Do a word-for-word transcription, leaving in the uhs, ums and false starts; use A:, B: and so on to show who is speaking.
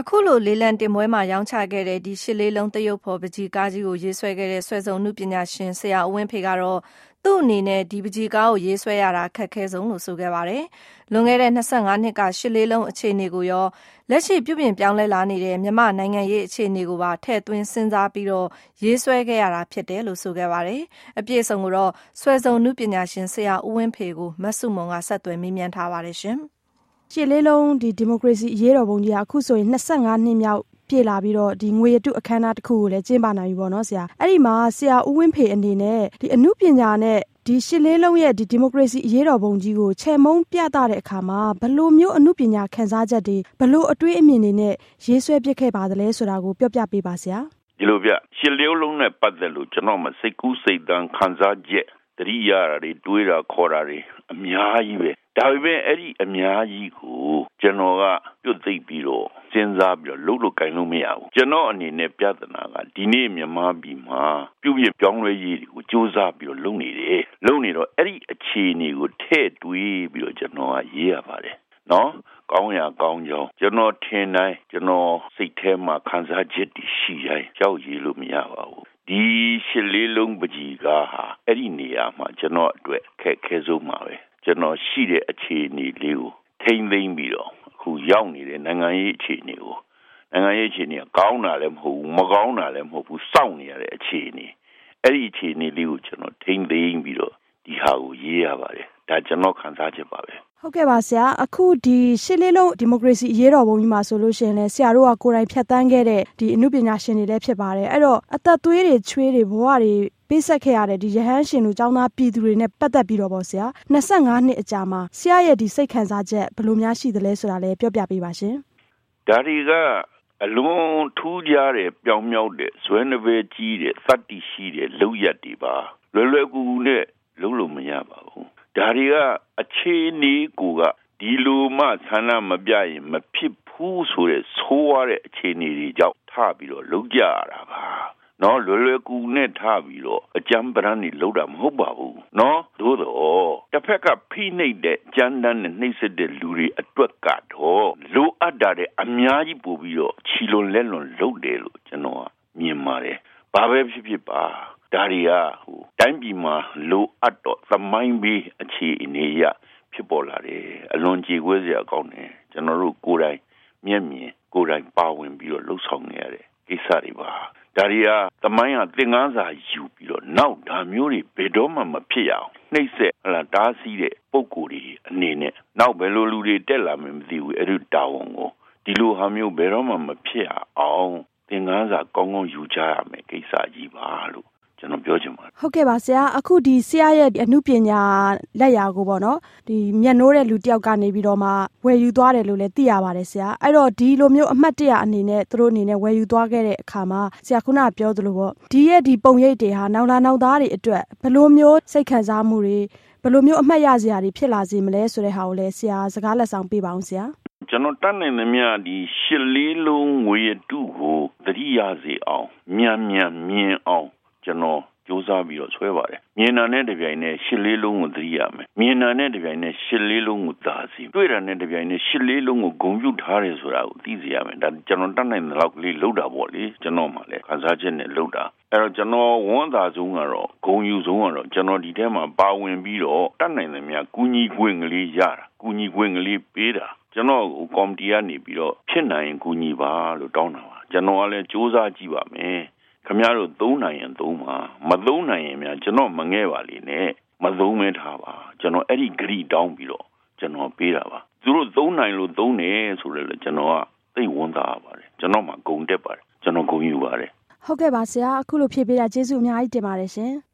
A: အခုလိုလေးလံတင်ပွဲမှာရောင်းချခဲ့တဲ့ဒီရှစ်လေးလုံးတရုတ်ဖော်ပကြီးကားကြီးကိုရေးဆွဲခဲ့တဲ့ဆွဲစုံနုပညာရှင်ဆရာဦးဝင်းဖေကတော့သူ့အနေနဲ့ဒီပကြီးကားကိုရေးဆွဲရတာခက်ခဲဆုံးလို့ဆိုခဲ့ပါတယ်။လွန်ခဲ့တဲ့နှစ်ဆယ့်ငါးနှစ်ကရှစ်လေးလုံးအခြေအနေကိုရောလက်ရှိပြုပြင်ပြောင်းလဲလာနေတဲ့မြန်မာနိုင်ငံရေးအခြေအနေကိုပါထည့်သွင်းစဉ်းစားပြီးတော့ရေးဆွဲခဲ့ရတာဖြစ်တယ်လို့ဆိုခဲ့ပါတယ်။အပြည့်အစုံကိုတော့ဆွဲစုံနုပညာရှင်ဆရာဦးဝင်းဖေကိုမဆုမွန်ကဆက်သွယ်မေးမြန်းထားပါတယ်ရှင်။
B: ရှစ်လေးလုံးဒီဒီမိုကရေစီအရေးတော်ပုံကြီးကအခုဆိုရင်နှစ်ဆယ့်ငါးနှစ်မြောက်ပြည့်လာပြီးတော့ဒီငွေရတုအခမ်းအနားတစ်ခုကိုလည်းကျင်းပနိုင်ပြီပေါ့နော်ဆရာအဲ့ဒီမှာဆရာဦးဝင်းဖေအနေနဲ့ဒီအမှုပညာနဲ့ဒီရှစ်လေးလုံးရဲ့ဒီဒီမိုကရေစီအရေးတော်ပုံကြီးကိုချေမုံပြသတဲ့အခါမှာဘလို့မျိုးအမှုပညာခန်းစားချက်တွေဘလို့အတွေ့အမြင်တွေနဲ့ရေးဆွဲပြခဲ့ပါသလဲဆိုတာကိုပြောပြပေးပါဆရာ
C: ဒီလိုပြရှစ်လေးလုံးနဲ့ပတ်သက်လို့ကျွန်တော်မစိတ်ကူးစိတ်တန်းခန်းစားချက်တတိယရာတွေတွေးတာခေါ်တာတွေအများကြီးပဲဒါပေမဲ့အဲ့ဒီအများကြီးကိုကျွန်တော်ကပြုတ်သိပ်ပြီးတော့စဉ်းစားပြီးတော့လှုပ်လို့ကင်လို့မရဘူးကျွန်တော်အနေနဲ့ပြဿနာကဒီနေ့မြန်မာပြည်မှာပြုပြင်ပြောင်းလဲရေးတွေကိုစ조사ပြီးတော့လုပ်နေတယ်လုပ်နေတော့အဲ့ဒီအခြေအနေကိုထည့်တွေးပြီးတော့ကျွန်တော်ကရေးရပါတယ်နော်ကောင်းရကောင်းကြောင်းကျွန်တော်ထင်တိုင်းကျွန်တော်စိတ်ထဲမှာခံစားချက်တည်ရှိတိုင်းကြောက်ရေးလို့မရပါဘူးဒီရှစ်လေးလုံးပကြီးကားဟာအဲ့ဒီနေရာမှာကျွန်တော်အတွက်ခက်ခဲဆုံးပါပဲကျွန်တော်ရှိတဲ့အခြေအနေလေးကိုထိမ့်သိမ့်ပြီးတော့အခုရောက်နေတဲ့နိုင်ငံရေးအခြေအနေကိုနိုင်ငံရေးအခြေအနေကကောင်းတာလည်းမဟုတ်ဘူးမကောင်းတာလည်းမဟုတ်ဘူးစောင့်နေရတဲ့အခြေအနေအဲ့ဒီအခြေအနေလေးကိုကျွန်တော်ထိမ့်သိမ့်ပြီးတော့ဒီဟာကိုရေးရပါတယ်ဒါကျွန်တော်ခံစားချက်ပါပဲ
B: ဟုတ်ကဲ့ပါဆရာအခုဒီရှစ်လေးလုံးဒီမိုကရေစီအရေးတော်ပုံကြီးမှာဆိုလို့ရှိရင်လည်းဆရာတို့ကကိုယ်တိုင်ဖြတ်တန်းခဲ့တဲ့ဒီအမှုပညာရှင်တွေလည်းဖြစ်ပါတယ်အဲ့တော့အသက်သွေးတွေချွေးတွေဘဝတွေပေးဆက်ခဲ့ရတဲ့ဒီရဟန်းရှင်တို့ចောင်းသားပြည်သူတွေနဲ့ပတ်သက်ပြီးတော့ပေါ့ဆရာနှစ်ဆယ့်ငါးနှစ်အကြာမှာဆရာရဲ့ဒီစိတ်ခံစားချက်ဘယ်လိုများရှိသလဲဆိုတာလည်းပြောပြပေးပါရှင်
C: ဒါတွေကအလွန်ထူးခြားတဲ့ပြောင်မြောက်တဲ့ဇွဲနှပဲကြီးတဲ့သတ္တိရှိတဲ့လောက်ရတွေပါလွယ်လွယ်ကူကူနဲ့လုံးလို့မရပါဘူးဒါတွေကအခြေအနေကိုကဒီလိုမှဆန္ဒမပြရင်မဖြစ်ဘူးဆိုတဲ့ဆိုးရတဲ့အခြေအနေတွေကြောင့်ထားပြီးတော့လုံးကြရတာပါနော်လွယ်လွယ်ကူနဲ့ထားပြီးတော့အကြမ်းပရမ်းနေလုံးတာမဟုတ်ပါဘူးနော်သို့တော့တစ်ဖက်ကဖိနှိပ်တဲ့ကြမ်းတမ်းနဲ့နှိပ်စက်တဲ့လူတွေအတွက်ကတော့လိုအပ်တာတဲ့အများကြီးပို့ပြီးတော့ချီလွန်လက်လွန်လုပ်တယ်လို့ကျွန်တော်ကမြင်ပါတယ်ဘာပဲဖြစ်ဖြစ်ပါဒါတွေကဟိုတိုင်းပြည်မှာလိုအပ်တော့သမိုင်းပြီးအခြေအနေရဖြစ်ပေါ်လာတယ်အလွန်ကြေကွဲစရာကောင်းတယ်ကျွန်တော်တို့ကိုယ်တိုင်မျက်မြင်ကိုယ်တိုင်ပါဝင်ပြီးတော့လှုပ်ဆောင်နေရတဲ့ကိစ္စတွေပါဒါတွေကသမိုင်းကသင်ခန်းစာယူပြီးတော့နောက်ဒါမျိုးတွေဘယ်တော့မှမဖြစ်ရအောင်နှိမ့်ဆက်ဟလာတားဆီးတဲ့ပုံကိုယ်တွေအနေနဲ့နောက်ဘယ်လိုလူတွေတက်လာမှမသိဘူးအဲ့ဒီတာဝန်ကိုဒီလိုဟာမျိုးဘယ်တော့မှမဖြစ်အောင်သင်ခန်းစာကောင်းကောင်းယူကြရမယ်ကိစ္စကြီးပါလို့ကျွန်တော်ပြောချင်ပါတယ်
B: ဟုတ်ကဲ့ပါဆရာအခုဒီဆရာရဲ့အမှုပညာလက်ရာကိုပေါ့နော်ဒီမျက်နှိုးတဲ့လူတယောက်ကနေပြီးတော့မှဝယ်ယူသွားတယ်လို့လည်းသိရပါတယ်ဆရာအဲ့တော့ဒီလိုမျိုးအမှတ်တရအနေနဲ့သူတို့အနေနဲ့ဝယ်ယူသွားခဲ့တဲ့အခါမှာဆရာခုနကပြောသလိုပေါ့ဒီရဲ့ဒီပုံရိပ်တွေဟာနောက်လာနောက်သားတွေအတွက်ဘယ်လိုမျိုးစိတ်ခံစားမှုတွေဘယ်လိုမျိုးအမှတ်ရစရာတွေဖြစ်လာစေမလဲဆိုတဲ့ဟာကိုလည်းဆရာစကားလက်ဆောင်ပေးပါအောင်ဆရာ
C: ကျွန်တော်တတ်နိုင်သမျှဒီရှစ်လေးလုံးငွေရတုကိုသတိရစေအောင်မြန်မြန်မြင်အောင်ကျွန်တော်စူးစမ်းပြီးတော့ဆွဲပါတယ်မြင်တာနဲ့တပြိုင်နက်ရှစ်လေးလုံးကိုသတိရမယ်မြင်တာနဲ့တပြိုင်နက်ရှစ်လေးလုံးကိုသာစီတွေ့တာနဲ့တပြိုင်နက်ရှစ်လေးလုံးကိုဂုံပြုထားတယ်ဆိုတာကိုသိစေရမယ်ဒါကျွန်တော်တတ်နိုင်တဲ့လောက်ကလေးလှုပ်တာပေါ့လေကျွန်တော်မှလည်းခန်းစားချက်နဲ့လှုပ်တာအဲ့တော့ကျွန်တော်ဝန်သာဆုံးကတော့ဂုံယူဆုံးကတော့ကျွန်တော်ဒီထဲမှာပါဝင်ပြီးတော့တတ်နိုင်သမျှကူညီခွင့်ကလေးရတာကူညီခွင့်ကလေးပေးတာကျွန်တော်ကော်မတီကနေပြီးတော့ဖြစ်နိုင်ရင်ကူညီပါလို့တောင်းတာပါကျွန်တော်ကလည်းစူးစမ်းကြည့်ပါမယ်ခင်ဗျားတို့သုံးနိုင်ရင်သုံးပါမသုံးနိုင်ရင်များကျွန်တော်မငဲ့ပါလေနဲ့မသုံးမဲထားပါကျွန်တော်အဲ့ဒီဂရီတောင်းပြီးတော့ကျွန်တော်ပေးတာပါသူတို့သုံးနိုင်လို့သုံးတယ်ဆိုလည်းကျွန်တော်ကသိဝန်သားပါတယ်ကျွန်တော်မှဂုံတက်ပါတယ်ကျွန်တော်ဂုံယူပါတယ်
B: ဟုတ်ကဲ့ပါဆရာအခုလိုဖြည့်ပေးတာကျေးဇူးအများကြီးတင်ပါတယ်ရှင်